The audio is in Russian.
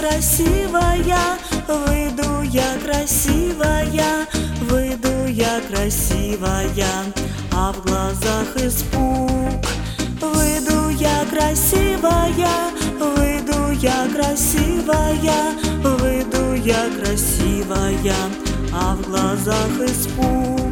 красивая, выйду я красивая, выйду я красивая, а в глазах испуг. Выйду я красивая, выйду я красивая, выйду я красивая, а в глазах испуг.